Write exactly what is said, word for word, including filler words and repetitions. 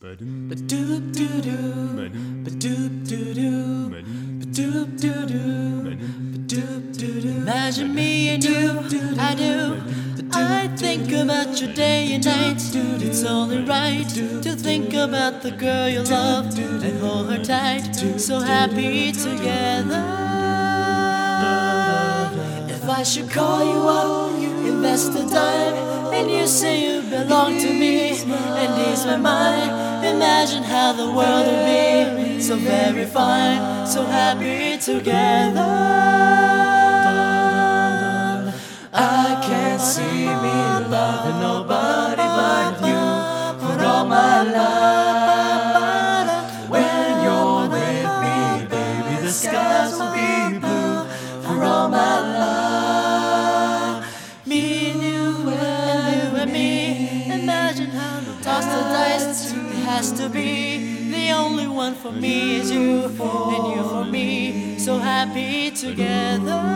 Ba-doop doo doo, ba-doop doo doo, ba-doop doo doo, ba-doop doo doo. Imagine me and you, I do. I think about you day and night. It's only right to think about the girl you love and hold her tight. So happy together. If I should call you up, invest the time, and you say you belong to me and ease my mind. Imagine how the world would be so very fine, so happy together. I can't see me loving nobody but you for all my life. When you're with me, baby, the skies will be blue for all my life. Me and you and you and me. Imagine how we toss the dice. It has to be the only one for me is you, and you for me. So happy together.